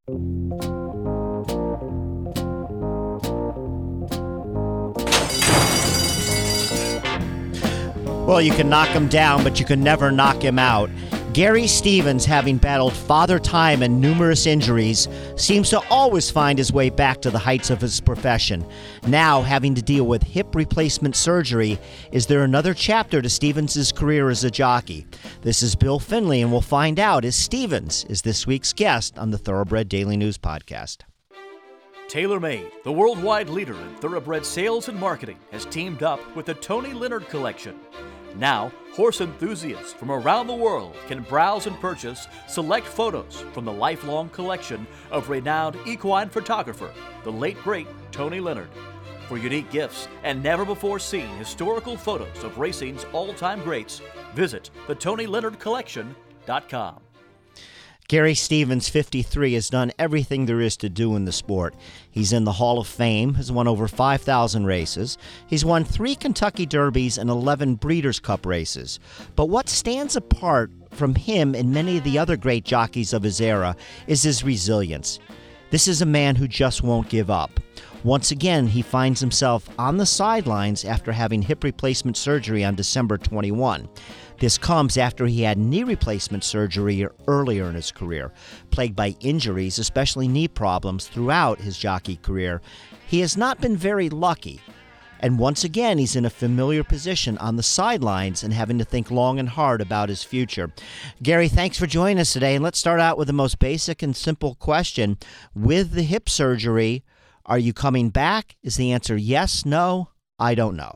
Well, you can knock him down, but you can never knock him out. Gary Stevens, having battled Father Time and numerous injuries, seems to always find his way back to the heights of his profession. Now, having to deal with hip replacement surgery, is there another chapter to Stevens' career as a jockey? This is Bill Finley, and we'll find out as Stevens is this week's guest on the Thoroughbred Daily News Podcast. TaylorMade, the worldwide leader in thoroughbred sales and marketing, has teamed up with the Tony Leonard Collection. Now, horse enthusiasts from around the world can browse and purchase select photos from the lifelong collection of renowned equine photographer, the late great Tony Leonard. For unique gifts and never-before-seen historical photos of racing's all-time greats, visit theTonyLeonardCollection.com. Gary Stevens, 53, has done everything there is to do in the sport. He's in the Hall of Fame, has won over 5,000 races. He's won 3 Kentucky Derbies and 11 Breeders' Cup races. But what stands apart from him and many of the other great jockeys of his era is his resilience. This is a man who just won't give up. Once again, he finds himself on the sidelines after having hip replacement surgery on December 21. This comes after he had knee replacement surgery earlier in his career. Plagued by injuries, especially knee problems, throughout his jockey career, he has not been very lucky. And once again, he's in a familiar position on the sidelines and having to think long and hard about his future. Gary, thanks for joining us today. And let's start out with the most basic and simple question. With the hip surgery, are you coming back? Is the answer yes, no? I don't know.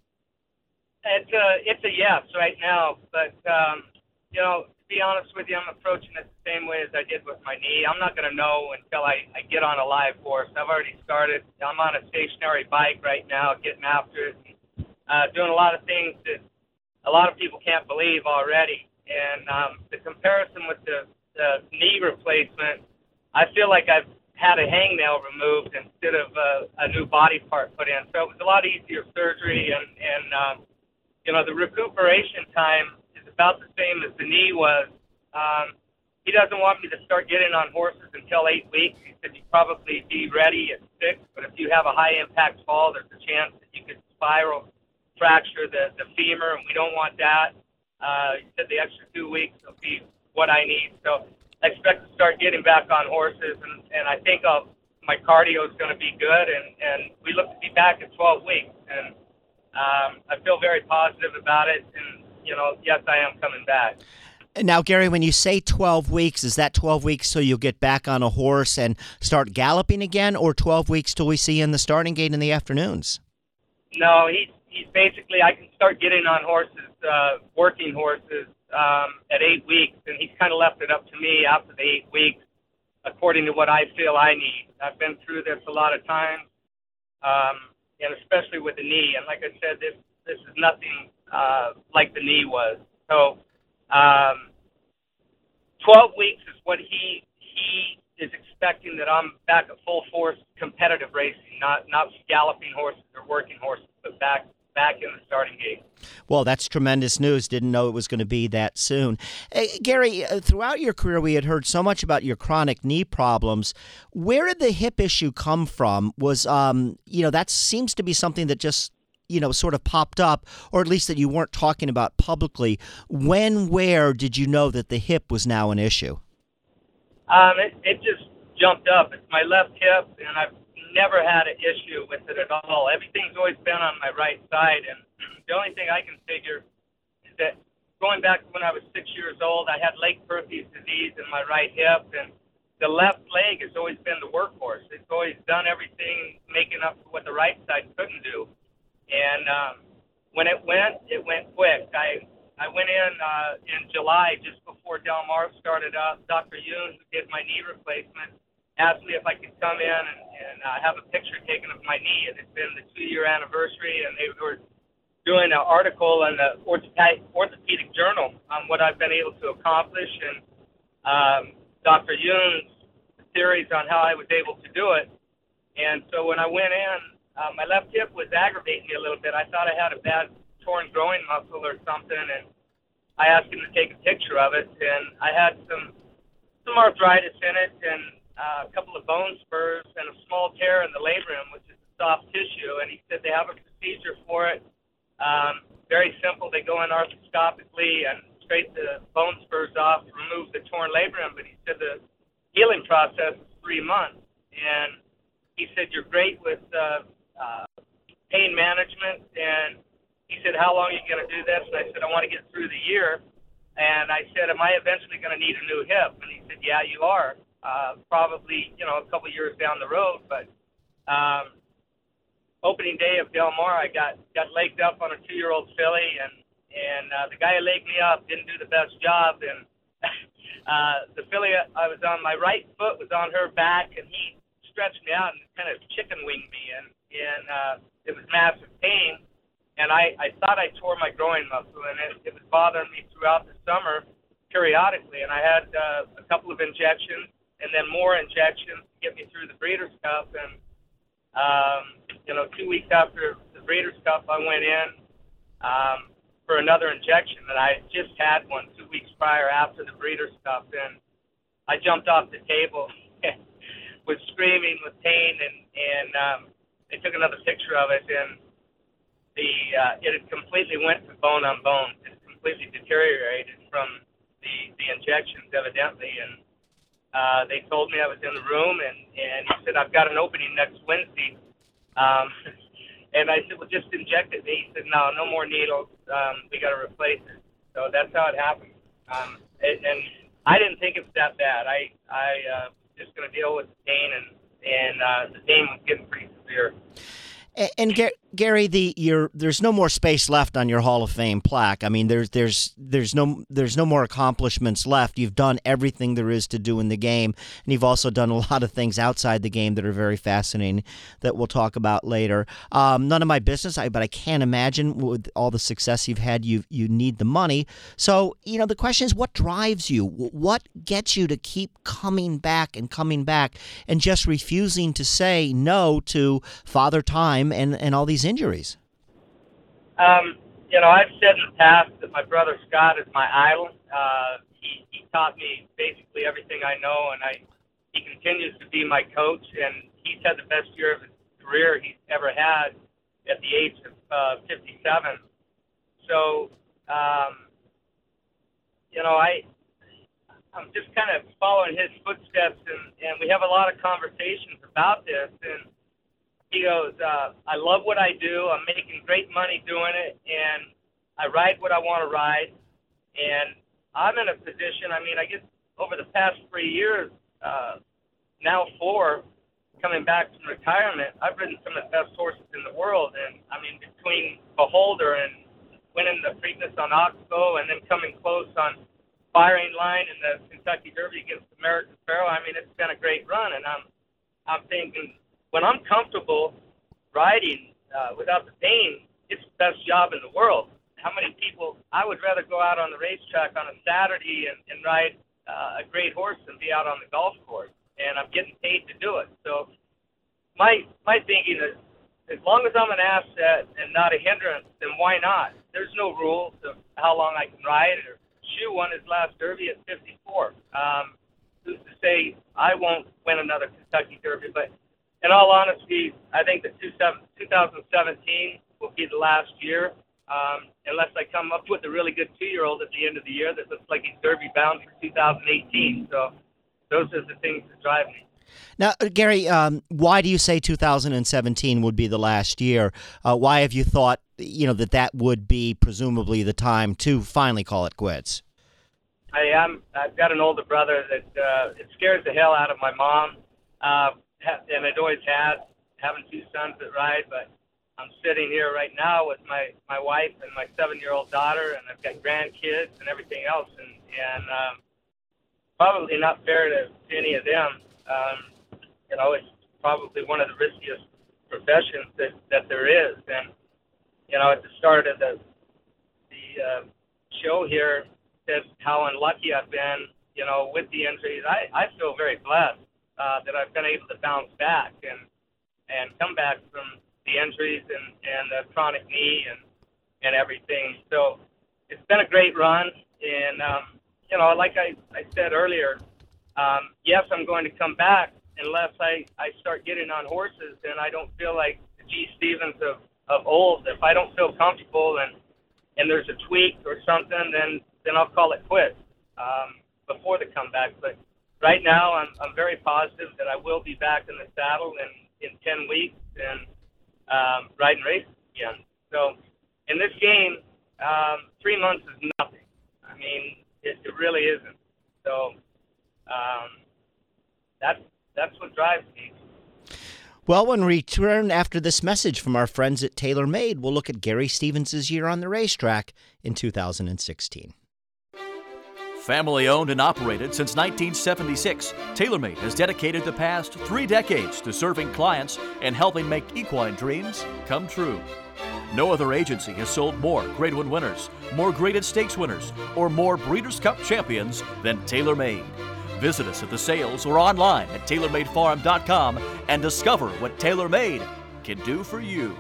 It's a yes right now, but, to be honest with you, I'm approaching it the same way as I did with my knee. I'm not going to know until I get on a live horse. I've already started. I'm on a stationary bike right now, getting after it, and doing a lot of things that a lot of people can't believe already. And the comparison with the knee replacement, I feel like I've had a hangnail removed instead of a new body part put in. So it was a lot easier surgery, and the recuperation time is about the same as the knee was. He doesn't want me to start getting on horses until 8 weeks. He said you'd probably be ready at 6, but if you have a high-impact fall, there's a chance that you could spiral fracture the femur, and we don't want that. He said the extra 2 weeks will be what I need. So I expect to start getting back on horses, and I think my cardio is going to be good, and we look to be back in 12 weeks. And I feel very positive about it, and, yes, I am coming back. Now, Gary, when you say 12 weeks, is that 12 weeks so you'll get back on a horse and start galloping again, or 12 weeks till we see you in the starting gate in the afternoons? No, he's basically, I can start getting on horses, working horses, at 8 weeks, and he's kind of left it up to me after the 8 weeks, according to what I feel I need. I've been through this a lot of times, and especially with the knee. And like I said, this is nothing like the knee was. So 12 weeks is what he is expecting, that I'm back at full force competitive racing, not galloping horses or working horses, but back in the starting gate. Well, that's tremendous news. Didn't know it was going to be that soon. Gary, throughout your career, we had heard so much about your chronic knee problems. Where did the hip issue come from? Was, that seems to be something that just, sort of popped up, or at least that you weren't talking about publicly. Where did you know that the hip was now an issue? It just jumped up. It's my left hip, and I've never had an issue with it at all. Everything's always been on my right side, and the only thing I can figure is that going back to when I was 6 years old, I had Lake-Perthes disease in my right hip, and the left leg has always been the workhorse. It's always done everything making up for what the right side couldn't do. And when it went quick. I went in July, just before Del Mar started up. Dr. Yoon, who did my knee replacement, asked me if I could come in and have a picture taken of my knee. It had been the 2-year anniversary, and they were doing an article in the Orthopedic Journal on what I've been able to accomplish, and Dr. Yoon's theories on how I was able to do it. And so when I went in, my left hip was aggravating me a little bit. I thought I had a bad torn groin muscle or something, and I asked him to take a picture of it, and I had some arthritis in it, and said they have a procedure for it. Very simple. They go in arthroscopically and scrape the bone spurs off to remove the torn labrum. But he said the healing process is 3 months. And he said, you're great with pain management. And he said, how long are you going to do this? And I said, I want to get through the year. And I said, am I eventually going to need a new hip? And he said, yeah, you are. Probably, a couple years down the road. But opening day of Del Mar, I got legged up on a 2-year-old filly, and the guy who legged me up didn't do the best job. And the filly I was on, my right foot was on her back, and he stretched me out and kind of chicken winged me, and it was massive pain. And I thought I tore my groin muscle, and it was bothering me throughout the summer periodically. And I had a couple of injections and then more injections to get me through the Breeders' Cup. And 2 weeks after the Breeders' Cup, I went in for another injection, and I just had one 2 weeks prior after the Breeders' Cup. And I jumped off the table, was screaming with pain, and they took another picture of it, and it had completely went to bone on bone. It completely deteriorated from the injections, evidently. And they told me I was in the room, and he said, I've got an opening next Wednesday. And I said, well, just inject it. And he said, no more needles. We got to replace it. So that's how it happened. And I didn't think it was that bad. I was just going to deal with the pain, and the pain was getting pretty severe. And Gary, there's no more space left on your Hall of Fame plaque. I mean, there's no more accomplishments left. You've done everything there is to do in the game, and you've also done a lot of things outside the game that are very fascinating that we'll talk about later. None of my business, but I can't imagine with all the success you've had, you need the money. So the question is, what drives you? What gets you to keep coming back and just refusing to say no to Father Time and all these injuries? I've said in the past that my brother Scott is my idol. He taught me basically everything I know, and he continues to be my coach, and he's had the best year of his career he's ever had at the age of 57. So, I'm just kind of following his footsteps, and we have a lot of conversations about this, and he goes, I love what I do. I'm making great money doing it, and I ride what I want to ride. And I'm in a position, I guess over the past 3 years, now 4, coming back from retirement, I've ridden some of the best horses in the world. And, between Beholder and winning the Preakness on Oxbow and then coming close on Firing Line in the Kentucky Derby against American Pharoah, it's been a great run. And I'm thinking, when I'm comfortable riding without the pain, it's the best job in the world. How many people, I would rather go out on the racetrack on a Saturday and ride a great horse than be out on the golf course. And I'm getting paid to do it. So my thinking is, as long as I'm an asset and not a hindrance, then why not? There's no rules of how long I can ride. Shoe won his last Derby at 54. Who's to say I won't win another Kentucky Derby? But in all honesty, I think that 2017 will be the last year, unless I come up with a really good 2-year-old at the end of the year that looks like he's Derby bound for 2018. So those are the things that drive me. Now, Gary, why do you say 2017 would be the last year? Why have you thought, that would be presumably the time to finally call it quits? I've got an older brother that it scares the hell out of my mom. And it always has, having 2 sons that ride, but I'm sitting here right now with my wife and my 7-year-old daughter, and I've got grandkids and everything else, and probably not fair to any of them. It's probably one of the riskiest professions that there is, and at the start of the show here, said how unlucky I've been, with the injuries. I feel very blessed that I've been able to bounce back and come back from the injuries and the chronic knee and everything. So it's been a great run. And, like I said earlier, yes, I'm going to come back unless I start getting on horses and I don't feel like the G. Stevens of old. If I don't feel comfortable and there's a tweak or something, then I'll call it quits before the comeback. But right now, I'm very positive that I will be back in the saddle in 10 weeks and riding races again. So in this game, 3 months is nothing. I mean, it really isn't. So that's what drives me. Well, when we return after this message from our friends at TaylorMade, we'll look at Gary Stevens' year on the racetrack in 2016. Family owned and operated since 1976, TaylorMade has dedicated the past 3 decades to serving clients and helping make equine dreams come true. No other agency has sold more Grade 1 winners, more graded stakes winners, or more Breeders' Cup champions than TaylorMade. Visit us at the sales or online at TaylorMadeFarm.com and discover what TaylorMade can do for you.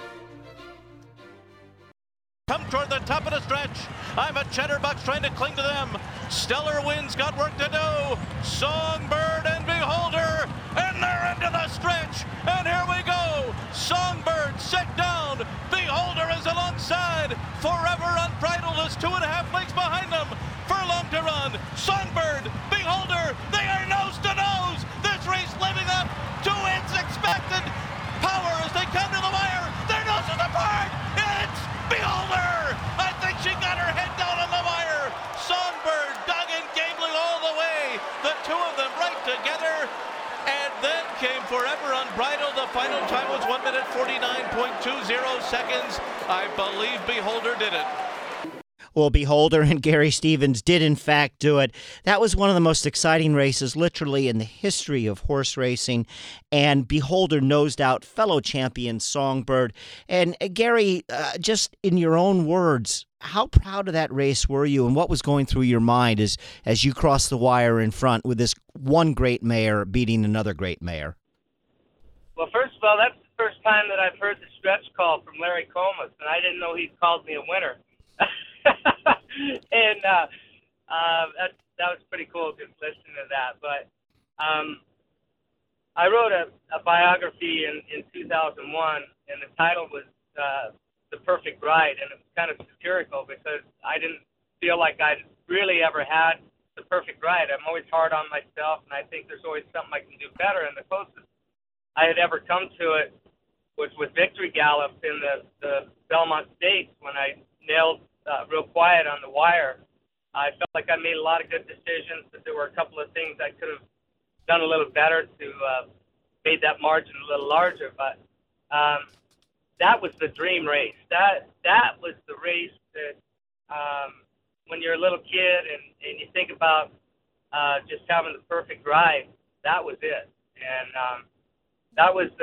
Come toward the top of the stretch. I'm a Chatterbox trying to cling to them. Stellar Wind's got work to do. Songbird and Beholder, and they're into the stretch. And here we go. Songbird set down. Beholder is alongside. Forever Unbridled is 2.5 lengths behind them. Furlong to run. Songbird, Beholder, they are nose to nose. This race living up to its expected power as they come to the wire. Their noses apart. It's Beholder! I think she got her head down on the wire. Songbird, Duggan, Gambling all the way. The two of them right together. And then came Forever Unbridled. The final time was 1 minute 49.20 seconds. I believe Beholder did it. Well, Beholder and Gary Stevens did, in fact, do it. That was one of the most exciting races, literally, in the history of horse racing. And Beholder nosed out fellow champion Songbird. And Gary, just in your own words, how proud of that race were you, and what was going through your mind as you crossed the wire in front with this one great mare beating another great mare? Well, first of all, that's the first time that I've heard the stretch call from Larry Comas, and I didn't know he'd called me a winner. And that was pretty cool just listening to that. But I wrote a biography in 2001, and the title was The Perfect Ride, and it was kind of satirical because I didn't feel like I'd really ever had the perfect ride. I'm always hard on myself, and I think there's always something I can do better. And the closest I had ever come to it was with Victory Gallop in the Belmont Stakes when I nailed Real Quiet on the wire. I felt like I made a lot of good decisions, but there were a couple of things I could have done a little better to made that margin a little larger. But that was the dream race. That was the race that when you're a little kid and you think about just having the perfect ride, that was it. And that was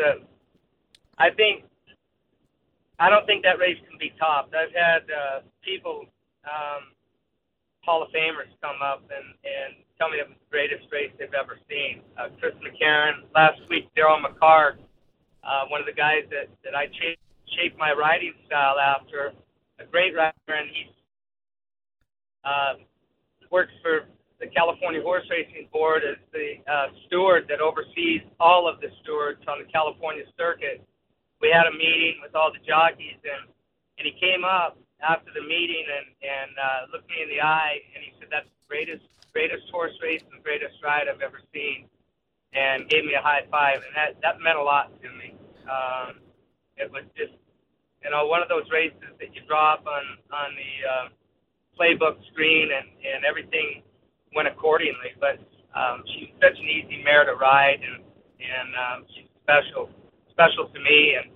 I don't think that race can be topped. I've had people, Hall of Famers, come up and tell me it was the greatest race they've ever seen. Chris McCarron, last week, Daryl McCarr, one of the guys that I shaped my riding style after, a great rider, and he works for the California Horse Racing Board as the steward that oversees all of the stewards on the California circuit. We had a meeting with all the jockeys, and he came up after the meeting and looked me in the eye, and he said, "That's the greatest horse race and the greatest ride I've ever seen," and gave me a high five, and that meant a lot to me. It was just, one of those races that you draw up on the playbook screen, and everything went accordingly. But she's such an easy mare to ride, and she's special to me. And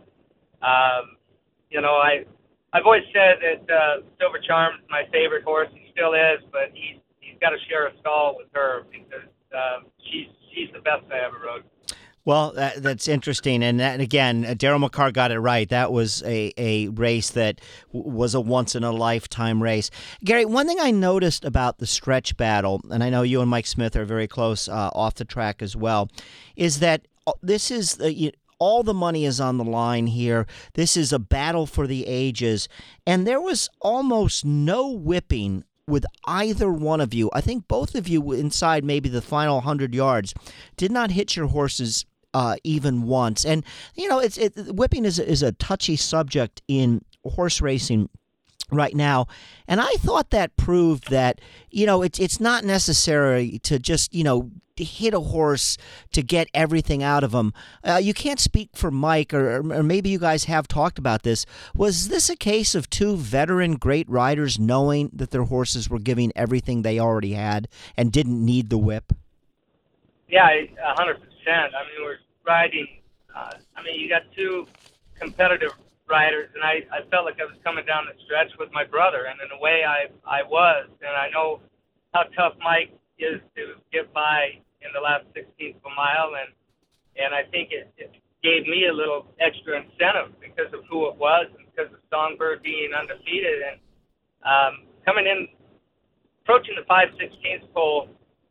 I've always said that Silver Charm's my favorite horse. He still is, but he's got to share a stall with her because she's the best I ever rode. Well, that's interesting. And again, Daryl McCarr got it right. That was a race that was a once-in-a-lifetime race. Gary, one thing I noticed about the stretch battle, and I know you and Mike Smith are very close off the track as well, is that this is all the money is on the line here. This is a battle for the ages. And there was almost no whipping with either one of you. I think both of you inside maybe the final 100 yards did not hit your horses even once. And whipping is a touchy subject in horse racing right now, and I thought that proved that it's not necessary to just hit a horse to get everything out of them. You can't speak for Mike, or maybe you guys have talked about this. Was this a case of two veteran great riders knowing that their horses were giving everything they already had and didn't need the whip? Yeah, 100%. I mean, we're riding. You got two competitive riders, and I felt like I was coming down the stretch with my brother, and in a way I was. And I know how tough Mike is to get by in the last 16th of a mile, and I think it gave me a little extra incentive because of who it was and because of Songbird being undefeated. And coming in, approaching the 5/16 pole,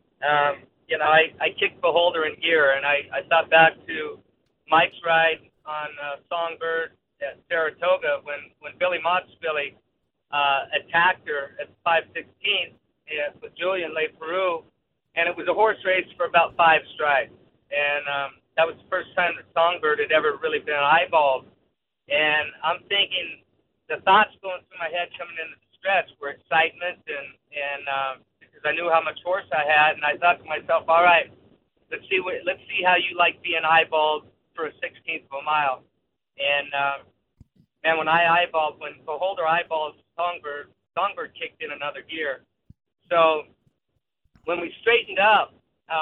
I kicked Beholder in gear, and I thought back to Mike's ride on Songbird at Saratoga when Billy Mott's filly attacked her at the 5/16 with Julian LePeroux, and it was a horse race for about 5 strides. And that was the first time that Songbird had ever really been eyeballed. And I'm thinking, the thoughts going through my head coming into the stretch were excitement and because I knew how much horse I had, and I thought to myself, all right, let's see how you like being eyeballed for a 16th of a mile. And when Beholder eyeballed Songbird kicked in another gear. So when we straightened up,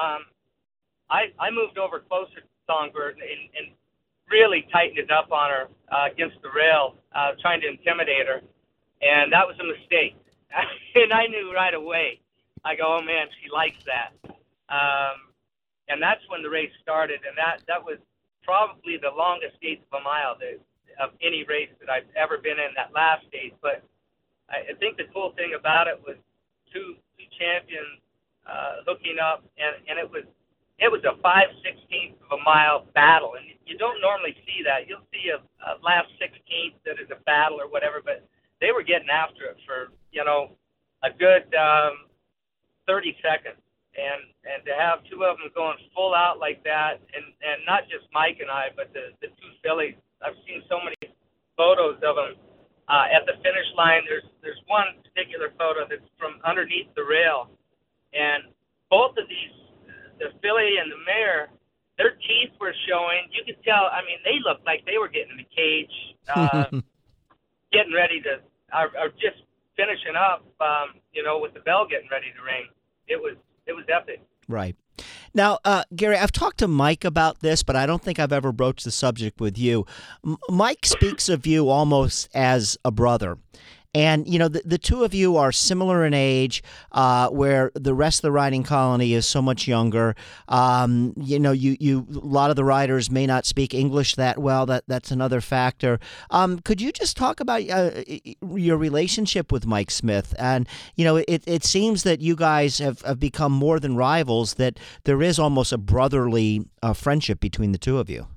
I moved over closer to Songbird and really tightened it up on her against the rail, trying to intimidate her. And that was a mistake. And I knew right away. I go, oh, man, she likes that. And that's when the race started. And that was probably the longest 8th of a mile of any race that I've ever been in, that last 8th. But I think the cool thing about it was two champions hooking up, and it was a 5/16 of a mile battle, and you don't normally see that. You'll see a last 16th that is a battle or whatever, but they were getting after it for a good 30 seconds, and to have two of them going full out like that, and not just Mike and I, but the two fillies. I've seen so many photos of them at the finish line. There's one particular photo that's from underneath the rail, and both of these, the filly and the mare, their teeth were showing. You could tell. I mean, they looked like they were getting in the cage, getting ready to, or just finishing up. With the bell getting ready to ring. It was epic. Right. Now, Gary, I've talked to Mike about this, but I don't think I've ever broached the subject with you. Mike speaks of you almost as a brother. And, the two of you are similar in age, where the rest of the riding colony is so much younger. A lot of the riders may not speak English that well. That's another factor. Could you just talk about your relationship with Mike Smith? And, it seems that you guys have become more than rivals, that there is almost a brotherly friendship between the two of you.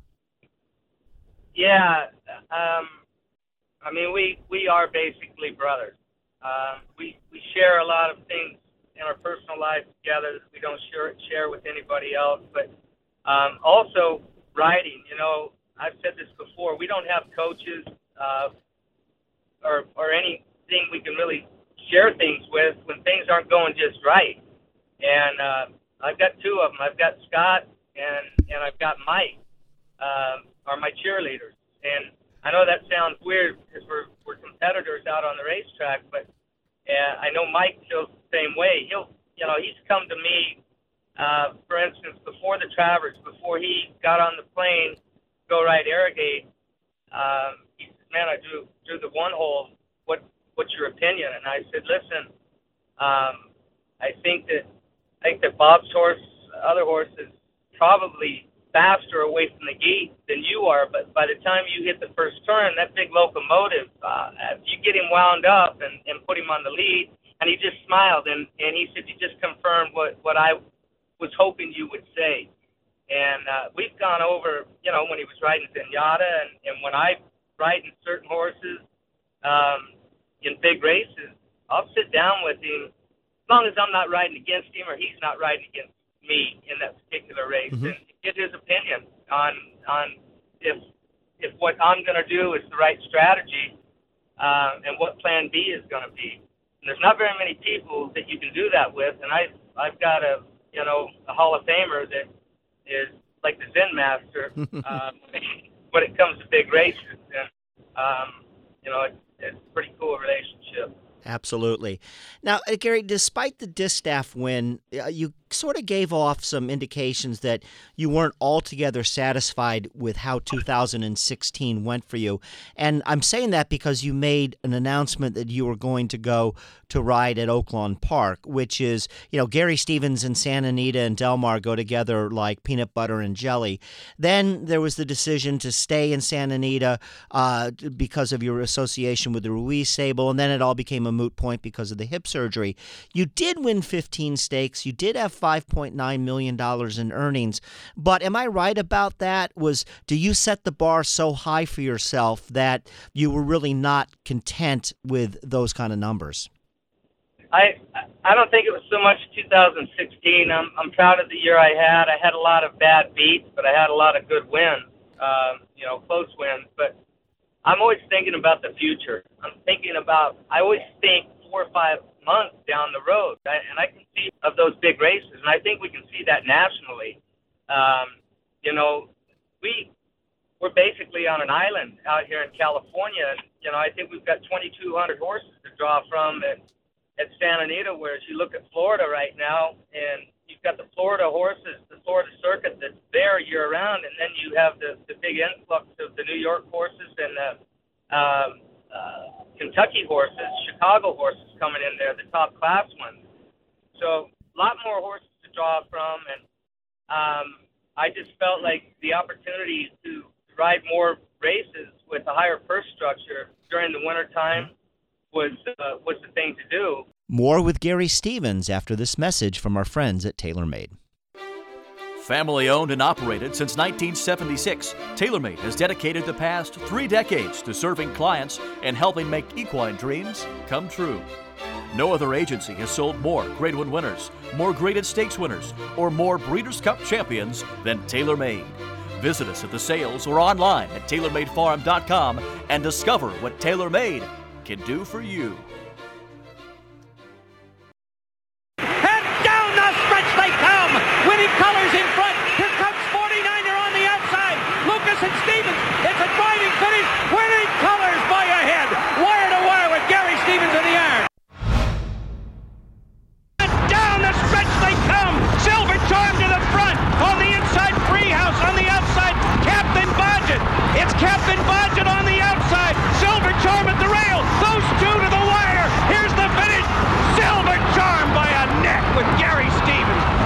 Yeah. We are basically brothers. We share a lot of things in our personal lives together that we don't share with anybody else. But also riding, I've said this before. We don't have coaches or anything we can really share things with when things aren't going just right. And I've got two of them. I've got Scott and I've got Mike, are my cheerleaders. And I know that sounds weird because we're competitors out on the racetrack, but I know Mike feels the same way. He's come to me, for instance, before the Travers, before he got on the plane, go ride Arrogate. He said, "Man, I drew the one hole. What's your opinion?" And I said, "Listen, I think that Bob's other horse is probably faster away from the gate than you are, but by the time you hit the first turn, that big locomotive, you get him wound up and put him on the lead." And he just smiled, and he said, "You just confirmed what I was hoping you would say." And we've gone over, when he was riding Zenyatta, and when I ride in certain horses in big races, I'll sit down with him as long as I'm not riding against him or he's not riding against me in that particular race and get his opinion on if what I'm going to do is the right strategy and what Plan B is going to be. And there's not very many people that you can do that with, and I've got a Hall of Famer that is like the Zen master when it comes to big races, and it's a pretty cool relationship. Absolutely. Now, Gary, despite the distaff win, you sort of gave off some indications that you weren't altogether satisfied with how 2016 went for you. And I'm saying that because you made an announcement that you were going to go to ride at Oaklawn Park, which is, Gary Stevens and Santa Anita and Del Mar go together like peanut butter and jelly. Then there was the decision to stay in Santa Anita because of your association with the Ruiz stable, and then it all became a moot point because of the hip surgery. You did win 15 stakes. You did have $5.9 million in earnings. But am I right about that? Do you set the bar so high for yourself that you were really not content with those kind of numbers? I don't think it was so much 2016. I'm proud of the year I had. I had a lot of bad beats, but I had a lot of good wins, close wins. But I'm always thinking about the future. I always think 4 or 5 months down the road, and I can see of those big races, and I think we can see that nationally. We're basically on an island out here in California. I think we've got 2,200 horses to draw from at Santa Anita, whereas you look at Florida right now, and you've got the Florida horses, the Florida circuit that's there year-round, and then you have the big influx of the New York horses and the Kentucky horses, Chicago horses coming in there, the top class ones. So a lot more horses to draw from, and I just felt like the opportunity to ride more races with a higher purse structure during the wintertime was the thing to do. More with Gary Stevens after this message from our friends at TaylorMade. Family owned and operated since 1976, TaylorMade has dedicated the past 3 decades to serving clients and helping make equine dreams come true. No other agency has sold more Grade 1 winners, more graded stakes winners, or more Breeders' Cup champions than TaylorMade. Visit us at the sales or online at TaylorMadeFarm.com and discover what TaylorMade can do for you. And down the stretch they come! Winning colors in front. Here comes 49er on the outside. Lucas and Stevens. It's a driving finish. Winning colors by a head. Wire to wire with Gary Stevens in the iron. And down the stretch they come. Silver Charm to the front. On the inside, Freehouse. On the outside, Captain Bodgett. It's Captain Bodgett on the outside. Silver Charm at the rail. Those two to the wire. Here's the finish. Silver Charm by a neck with Gary Stevens.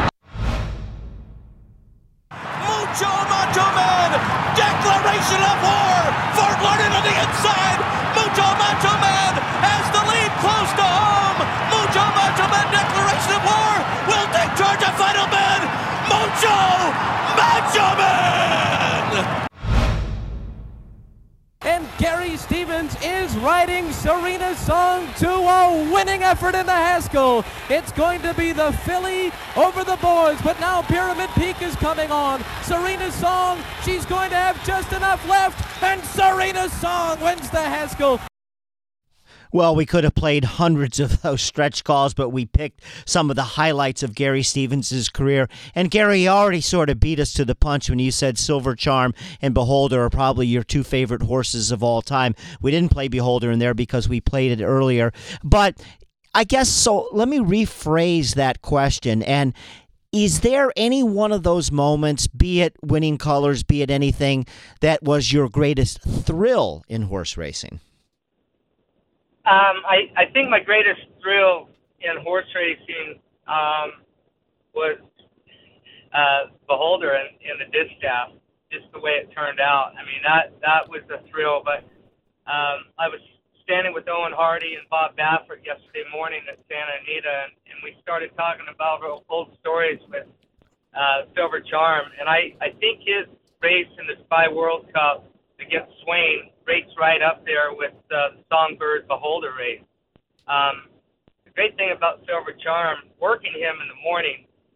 Mucho Macho Man! Declaration of war! Fort Lauderdale on the inside! Mucho Macho Man has the lead close to home! Mucho Macho Man declaration of war will take charge of final man! Mucho Macho Man! And Gary Stevens is riding Serena's Song to a winning effort in the Haskell. It's going to be the filly over the boards, but now Pyramid Peak is coming on. Serena's Song, she's going to have just enough left, and Serena's Song wins the Haskell. Well, we could have played hundreds of those stretch calls, but we picked some of the highlights of Gary Stevens' career. And Gary already sort of beat us to the punch when you said Silver Charm and Beholder are probably your 2 favorite horses of all time. We didn't play Beholder in there because we played it earlier. But I guess, so let me rephrase that question. And is there any one of those moments, be it winning colors, be it anything, that was your greatest thrill in horse racing? I think my greatest thrill in horse racing was Beholder and the distaff, just the way it turned out. I mean, that was the thrill. But I was standing with Owen Hardy and Bob Baffert yesterday morning at Santa Anita, and we started talking about old stories with Silver Charm. And I think his race in the Spy World Cup against Swain rates right up there with the Songbird Beholder race. The great thing about Silver Charm, working him in the morning,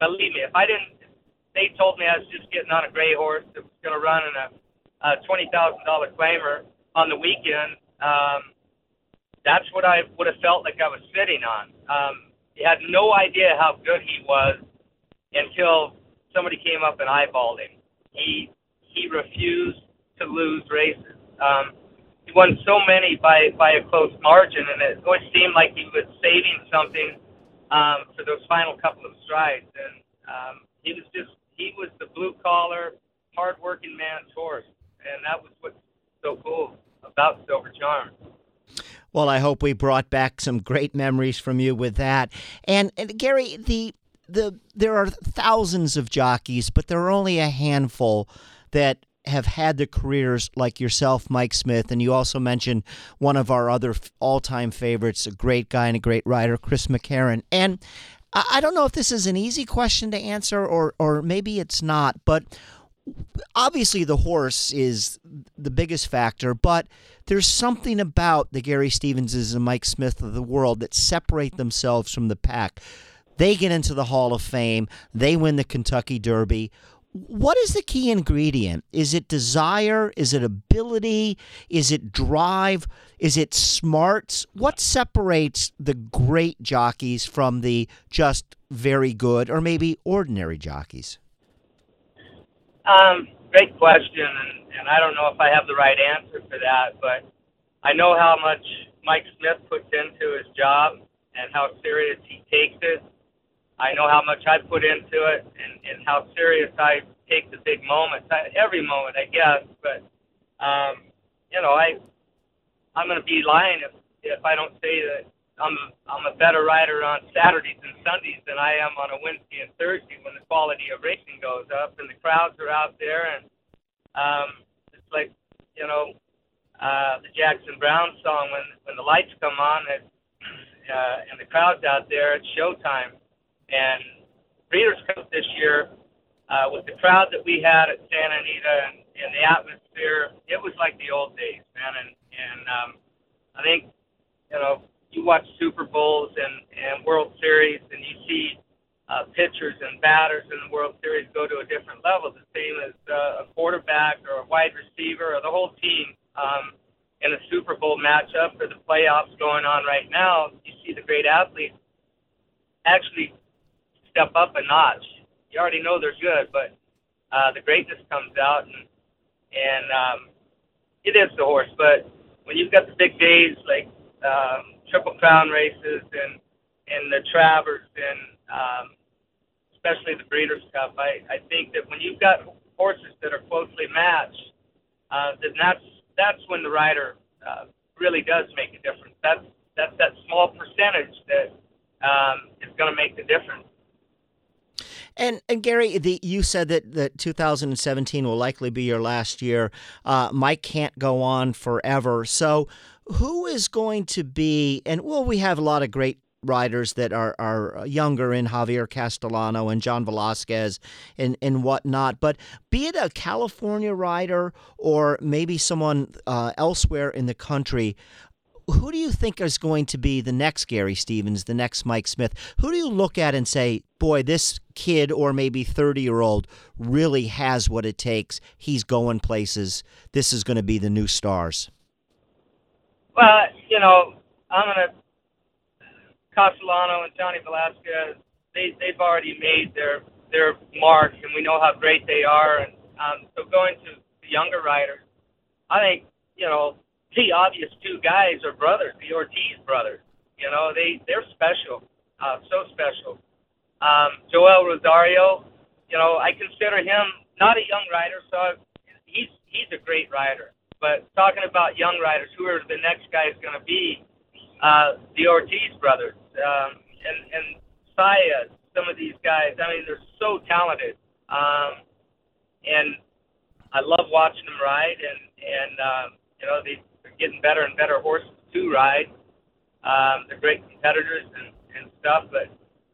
believe me, if I didn't, they told me I was just getting on a gray horse that was going to run in a $20,000 claimer on the weekend. That's what I would have felt like I was sitting on. You had no idea how good he was until somebody came up and eyeballed him. He refused to lose races. He won so many by a close margin, and it always seemed like he was saving something for those final couple of strides. And he was the blue collar, hard working man's horse, and that was what's so cool about Silver Charm. Well, I hope we brought back some great memories from you with that. And Gary, there are thousands of jockeys, but there are only a handful that have had the careers like yourself, Mike Smith, and you also mentioned one of our other all-time favorites, a great guy and a great rider, Chris McCarron. And I don't know if this is an easy question to answer or maybe it's not, but obviously the horse is the biggest factor, but there's something about the Gary Stevenses and Mike Smith of the world that separate themselves from the pack. They get into the Hall of Fame. They win the Kentucky Derby. What is the key ingredient? Is it desire? Is it ability? Is it drive? Is it smarts? What separates the great jockeys from the just very good or maybe ordinary jockeys? Great question, and I don't know if I have the right answer for that, but I know how much Mike Smith puts into his job and how serious he takes it. I know how much I put into it and how serious I take the big moments, every moment, I guess. But, I'm going to be lying if I don't say that I'm a better rider on Saturdays and Sundays than I am on a Wednesday and Thursday when the quality of racing goes up and the crowds are out there. And it's like, the Jackson Browne song, when the lights come on and the crowd's out there, it's showtime. And Breeders' Cup this year, with the crowd that we had at Santa Anita and the atmosphere, it was like the old days, man. And I think, you watch Super Bowls and World Series, and you see pitchers and batters in the World Series go to a different level, the same as a quarterback or a wide receiver or the whole team in a Super Bowl matchup or the playoffs going on right now. You see the great athletes actually step up a notch. You already know they're good, but the greatness comes out, and it is the horse. But when you've got the big days like Triple Crown races and the Travers and especially the Breeders' Cup, I think that when you've got horses that are closely matched, then that's when the rider really does make a difference. That's that small percentage that is going to make the difference. And Gary, you said that 2017 will likely be your last year. Mike can't go on forever. So who is going to be, and we have a lot of great riders that are younger in Javier Castellano and John Velasquez and whatnot, but be it a California rider or maybe someone elsewhere in the country, who do you think is going to be the next Gary Stevens, the next Mike Smith? Who do you look at and say, boy, this kid or maybe 30-year-old really has what it takes. He's going places. This is going to be the new stars. Well, I'm going to Castellano and Johnny Velasquez, they've already made their mark, and we know how great they are. And so going to the younger riders, I think, the obvious two guys are brothers, the Ortiz brothers. They're special, so special. Joel Rosario, I consider him not a young rider, so he's a great rider. But talking about young riders, who are the next guys going to be? The Ortiz brothers and Saya, some of these guys. I mean, they're so talented, and I love watching them ride. And they're getting better and better horses to ride. They're great competitors and stuff. But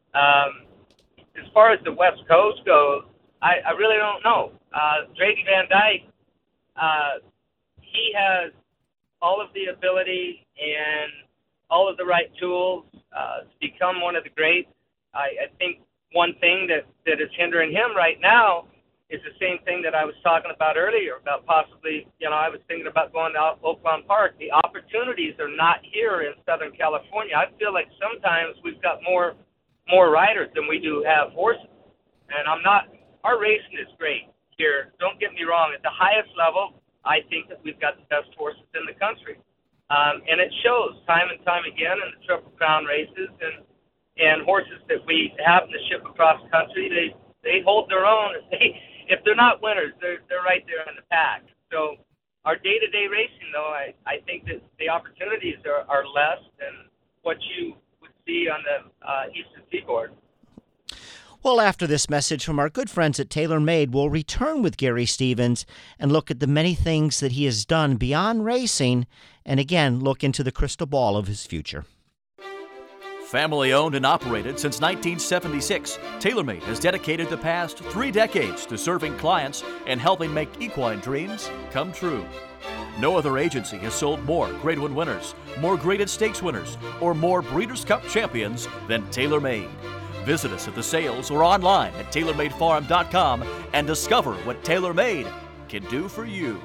as far as the West Coast goes, I really don't know. Drake Van Dyke, he has all of the ability and all of the right tools to become one of the greats. I think one thing that is hindering him right now is the same thing that I was talking about earlier, about possibly, I was thinking about going to Oakland Park. The opportunities are not here in Southern California. I feel like sometimes we've got more riders than we do have horses. And our racing is great here. Don't get me wrong. At the highest level, I think that we've got the best horses in the country. And it shows time and time again in the Triple Crown races and horses that we happen to ship across the country, they hold their own. If they're not winners, they're right there in the pack. So our day-to-day racing, though, I think that the opportunities are less than what you would see on the Eastern Seaboard. Well, after this message from our good friends at TaylorMade, we'll return with Gary Stevens and look at the many things that he has done beyond racing, and again, look into the crystal ball of his future. Family owned and operated since 1976, TaylorMade has dedicated the past 3 decades to serving clients and helping make equine dreams come true. No other agency has sold more Grade 1 winners, more graded stakes winners, or more Breeders' Cup champions than TaylorMade. Visit us at the sales or online at TaylorMadeFarm.com and discover what TaylorMade can do for you.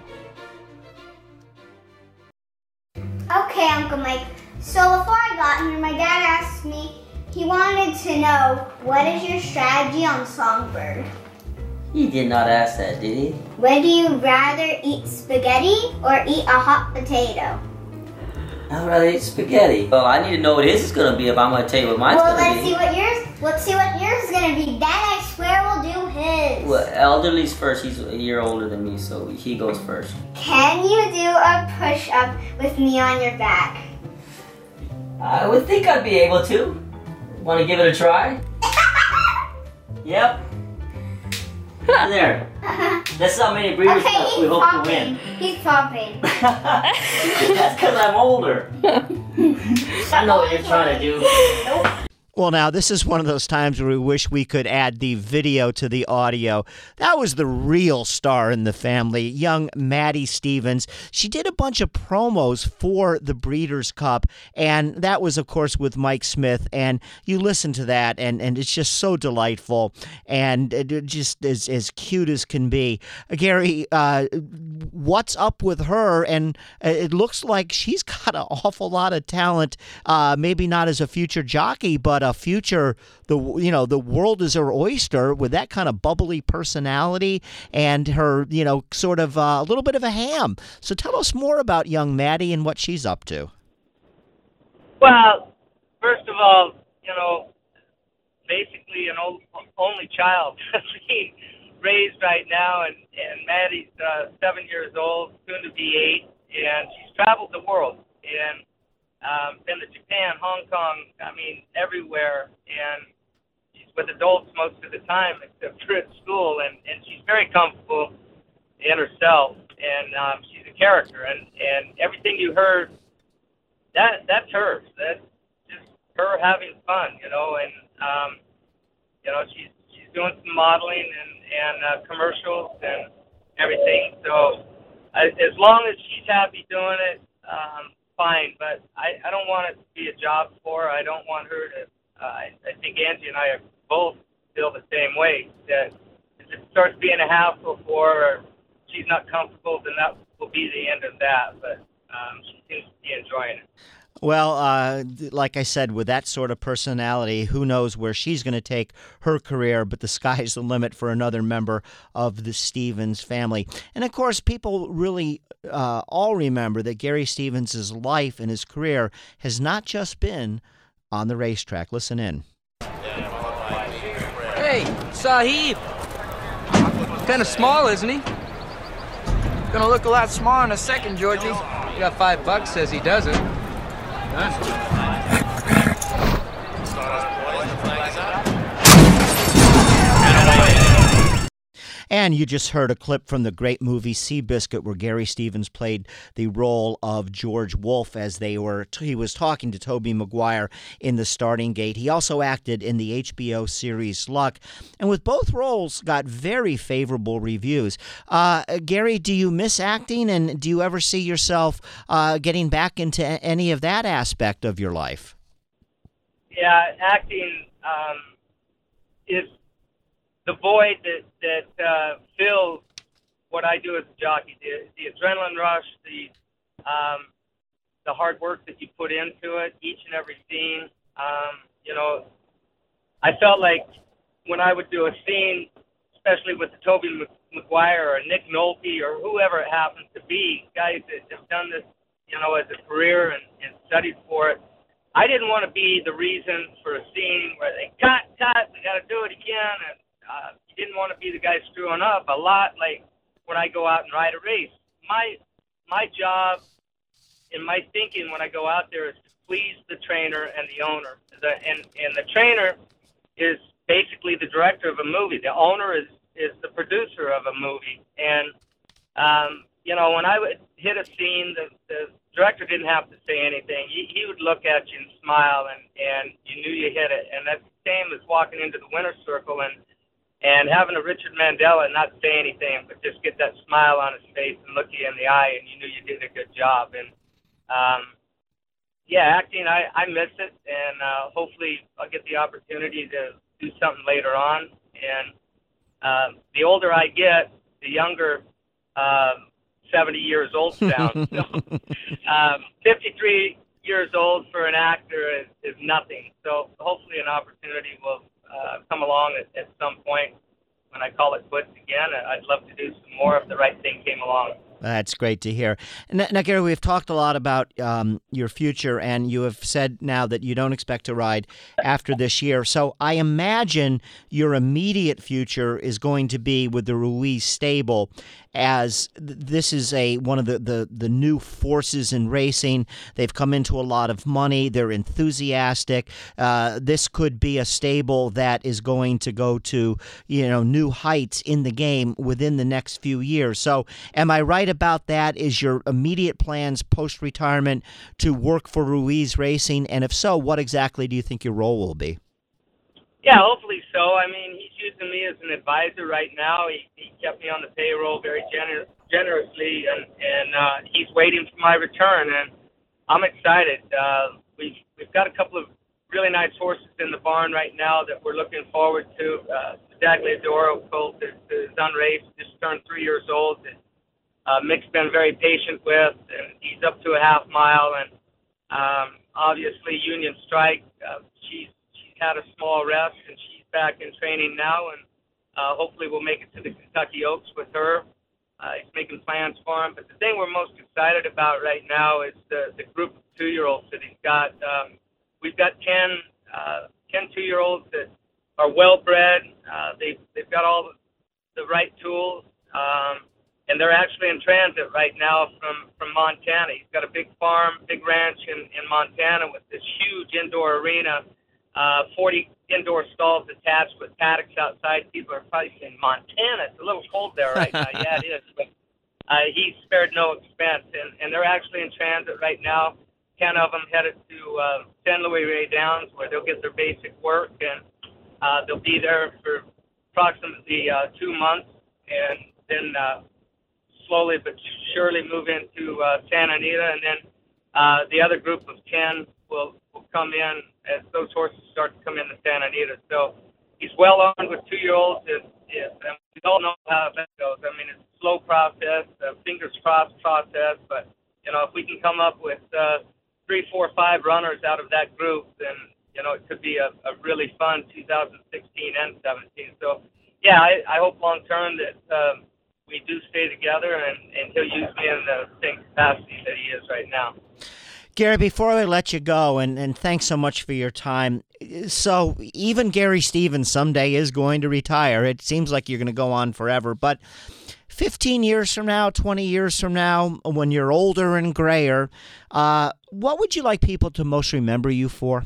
Okay, Uncle Mike. So before I got here, my dad asked me, he wanted to know, what is your strategy on Songbird? He did not ask that, did he? Would you rather eat spaghetti or eat a hot potato? I'd rather eat spaghetti. Well, I need to know what his is going to be if I'm going to tell you what mine's going to be. Let's see what yours is going to be. Then I swear we'll do his. Well, Elderly's first. He's a year older than me, so he goes first. Can you do a push-up with me on your back? I would think I'd be able to. Want to give it a try? Yep. There. That's how many Breeders' Cups we hope to win. He's popping. That's because I'm older. I know what you're trying to do. Nope. Well, now, this is one of those times where we wish we could add the video to the audio. That was the real star in the family, young Maddie Stevens. She did a bunch of promos for the Breeders' Cup, and that was, of course, with Mike Smith. And you listen to that, and it's just so delightful, and it just is as cute as can be. Gary, what's up with her? And it looks like she's got an awful lot of talent, maybe not as a future jockey, but a future, the world is her oyster with that kind of bubbly personality and her, sort of a little bit of a ham. So tell us more about young Maddie and what she's up to. Well, first of all, basically an only child being raised right now, and Maddie's 7 years old, soon to be 8, and she's traveled the world, and been to Japan, Hong Kong, everywhere, and she's with adults most of the time, except for at school, and she's very comfortable in herself, and she's a character, and everything you heard, that's hers. That's just her having fun, and she's doing some modeling and commercials and everything, so as long as she's happy doing it, fine, but I don't want it to be a job for her. I don't want her to, I think Angie and I both feel the same way, that if it starts being a hassle for her, or she's not comfortable, then that will be the end of that, but she seems to be enjoying it. Well, like I said, with that sort of personality, who knows where she's going to take her career, but the sky's the limit for another member of the Stevens family. And, of course, people really all remember that Gary Stevens' life and his career has not just been on the racetrack. Listen in. Hey, Sahib. Kind of small, isn't he? Gonna look a lot smaller in a second, Georgie. You got $5, says he doesn't. And you just heard a clip from the great movie Seabiscuit, where Gary Stevens played the role of George Wolfe as he was talking to Tobey Maguire in The Starting Gate. He also acted in the HBO series Luck, and with both roles got very favorable reviews. Gary, do you miss acting, and do you ever see yourself getting back into any of that aspect of your life? Yeah, acting, is the void that fills what I do as a jockey. The adrenaline rush, the hard work that you put into it, each and every scene. I felt like when I would do a scene, especially with the Toby Maguire or Nick Nolte or whoever it happens to be, guys that have done this, as a career and studied for it, I didn't want to be the reason for a scene where they cut, we got to do it again, and you didn't want to be the guy screwing up a lot. Like when I go out and ride a race, my job and my thinking when I go out there is to please the trainer and the owner. And the trainer is basically the director of a movie. The owner is the producer of a movie. And when I would hit a scene, the director didn't have to say anything. He would look at you and smile, and you knew you hit it. And that's the same as walking into the winner's circle and having a Richard Mandela and not say anything, but just get that smile on his face and look you in the eye, and you knew you did a good job. And acting, I miss it, and hopefully I'll get the opportunity to do something later on. And the older I get, the younger 70 years old sound. So 53 years old for an actor is nothing. So hopefully an opportunity will come along at some point when I call it quits again. I'd love to do some more if the right thing came along. That's great to hear. Now, Gary, we've talked a lot about your future, and you have said now that you don't expect to ride after this year. So I imagine your immediate future is going to be with the Ruiz stable, as this is one of the new forces in racing. They've come into a lot of money. They're enthusiastic. This could be a stable that is going to go to new heights in the game within the next few years. So am I right about that? Is your immediate plans post-retirement to work for Ruiz Racing? And if so, what exactly do you think your role will be? Yeah, hopefully so. I mean, he's using me as an advisor right now. He kept me on the payroll very generously, and he's waiting for my return, and I'm excited. We've got a couple of really nice horses in the barn right now that we're looking forward to. Dagliadoro colt is unraced, just turned 3 years old. Mick's been very patient with, and he's up to a half mile. And obviously, Union Strike, she's had a small rest, and she's back in training now, and hopefully we'll make it to the Kentucky Oaks with her. He's making plans for him. But the thing we're most excited about right now is the group of 2-year-olds that he's got. We've got 10 2-year-olds that are well-bred. They've got all the right tools. And they're actually in transit right now from Montana. He's got a big farm, big ranch in Montana with this huge indoor arena, 40 indoor stalls attached with paddocks outside. People are probably saying, Montana, it's a little cold there right now. Yeah, it is. But he's spared no expense. And they're actually in transit right now. 10 of them headed to San Luis Rey Downs, where they'll get their basic work. And they'll be there for approximately 2 months. And then slowly but surely move into Santa Anita, and then the other group of 10 will come in as those horses start to come into Santa Anita. So he's well armed with 2-year-olds, and we all know how that goes. I mean, it's a slow process, fingers crossed process, but if we can come up with 3, 4, 5 runners out of that group, then it could be a really fun 2016 and 17. So yeah, I hope long term that we do stay together, and he'll use me in the same capacity that he is right now. Gary, before I let you go, and thanks so much for your time. So even Gary Stevens someday is going to retire. It seems like you're going to go on forever, but 15 years from now, 20 years from now, when you're older and grayer, what would you like people to most remember you for?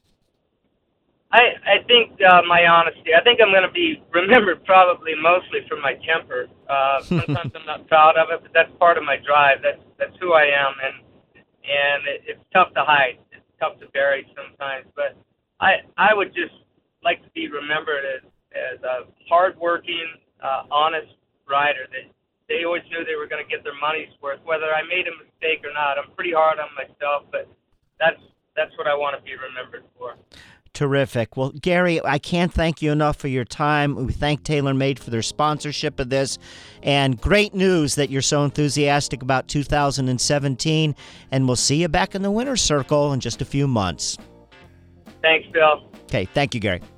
I think my honesty. I think I'm going to be remembered probably mostly for my temper. Sometimes I'm not proud of it, but that's part of my drive. That's who I am, and it's tough to hide. It's tough to bury sometimes. But I would just like to be remembered as a hardworking, honest rider. That they always knew they were going to get their money's worth, whether I made a mistake or not. I'm pretty hard on myself, but that's what I want to be remembered for. Terrific. Well, Gary, I can't thank you enough for your time. We thank TaylorMade for their sponsorship of this. And great news that you're so enthusiastic about 2017. And we'll see you back in the winner's circle in just a few months. Thanks, Bill. Okay, thank you, Gary.